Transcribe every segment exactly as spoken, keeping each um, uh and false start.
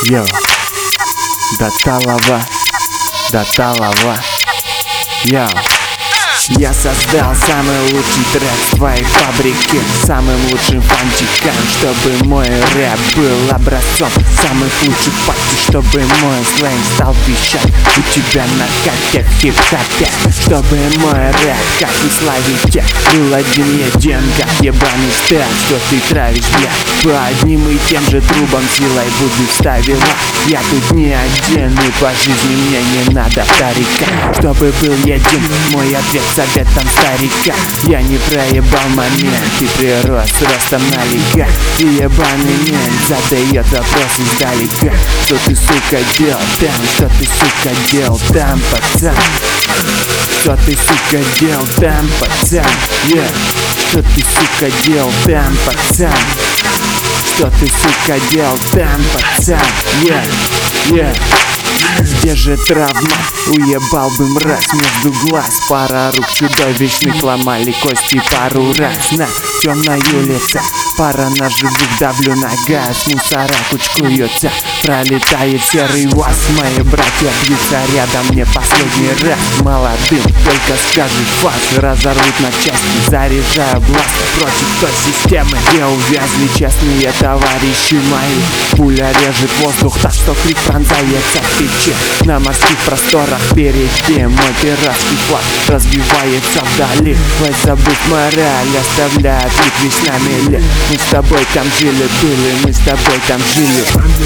Йо, до талого, до талого. Йо. Я создал самый лучший трек в твоей фабрике, самым лучшим фанчиком, чтобы мой рэп был образцом самых лучших партий, чтобы мой сленг стал вещать у тебя на картах хип-хопе, чтобы мой рэп, как и славите, был один един, как ебаный стек, что ты травишь, бля, по одним и тем же трубам силой буду вставила. Я тут не один, и по жизни мне не надо вторика, чтобы был един мой ответ советом старика. Я не проебал момент и прирос ростом налегка. И ебаный мент задает вопрос издалека: что ты, сука, делал там? Что ты, сука, делал там, пацан? Что ты, сука, делал там, пацан? Yeah. Что ты, сука, делал там, пацан? Что ты, сука, делал там, пацан? Yeah, yeah. Где же травма? Уебал бы мразь между глаз. Пара рук чудовищных ломали кости пару раз. На темной улице пара ножевых, давлю на газ. Мусора кучкуются, пролетает серый УАЗ. Мои братья бьются рядом, мне последний раз. Молодым только скажешь фас, разорвут на части, заряжаю бласт против той системы, где увязли честные товарищи мои. Пуля режет воздух так, что крик пронзается в печи. На морских просторах впереди мой пиратский флаг разбивается вдали. Вось забыть мораль, оставляет лик весь на мели. Мы с тобой там жили-были, мы с тобой там жили.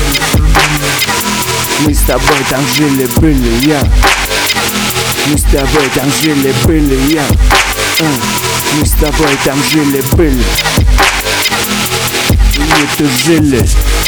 Мы с тобой там жили-были, я. Мы с тобой там жили-были, я. Мы с тобой там жили-были. Мы тут жили.